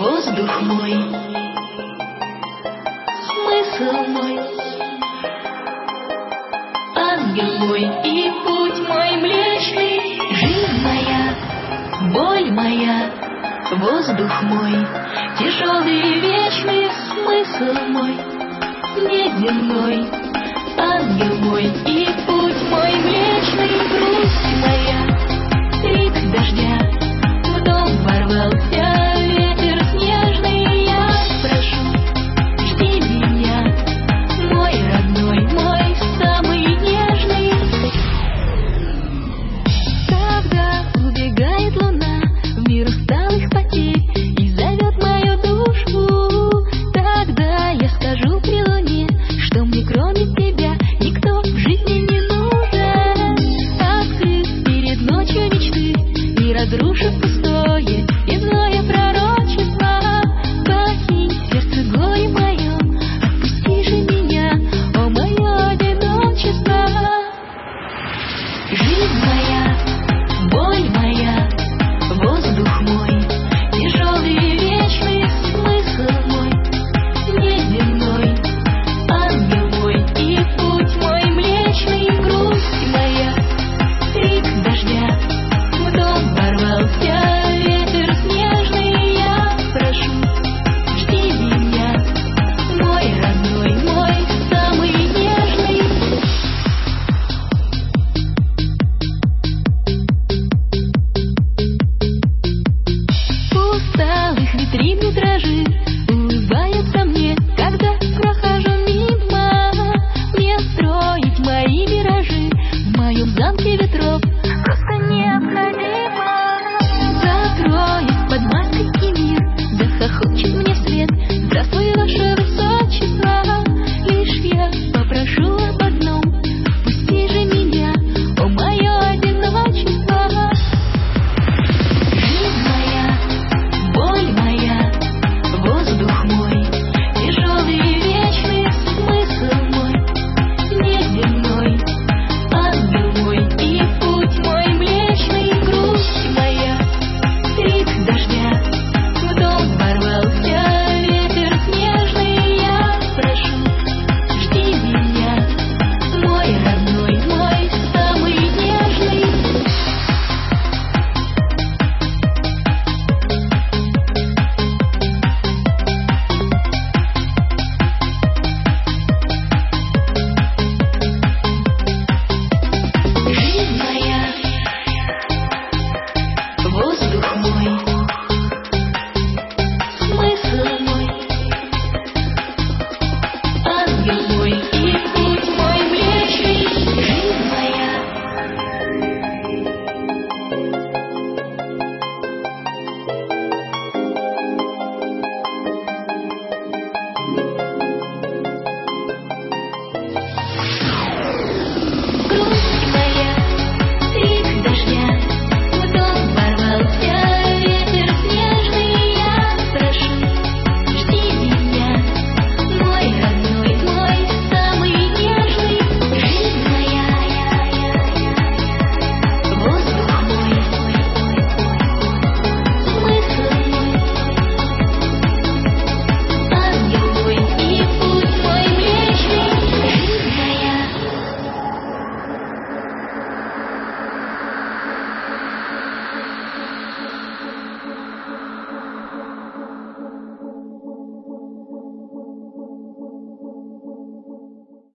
воздух мой, смысл мой, ангел мой и путь мой млечный, жизнь моя, боль моя, воздух мой, тяжелый и вечный, смысл мой, неземной, ангел мой и путь мой млечный, грусть моя, крик дождя, в дом ворвался ветер снежный, я прошу, жди меня, мой родной, мой самый нежный. Когда убегает луна в мир усталых потерь и зовет мою душу, тогда я скажу при луне, что мне кроме тебя никто в жизни не нужен. Открыв перед ночью мечты и разрушив пустое и злое пророчество, покинь сердце горе мое, отпусти же меня, о мое одиночество. Жизнь моя, боль моя, воздух мой, тяжелый и вечный, смысл мой, неземной, ангел мой и путь мой млечный, грусть моя, крик дождя, в дом ворвался ветер снежный, я прошу, жди меня, мой родной, мой самый нежный. Усталых витрин витражи улыбаются мне, когда прохожу мимо. Мне строить мои миражи в моем замке ветров просто необходимо. Закроет под маской и мир, захохочет мне вслед: здравствуй, ваше высочество. Лишь я попрошу об одном: пусти же меня, о мое одиночество. Жизнь моя, боль моя, воздух мой, тяжелый и вечный, смысл мой, неземной, ангел мой и путь мой млечный, грусть моя, крик дождя, в дом ворвался ветер снежный, я прошу, жди меня, мой родной, мой самый нежный. Жизнь моя, воздух мой, смысл мой, ангел мой и путь мой млечный. Жизнь моя,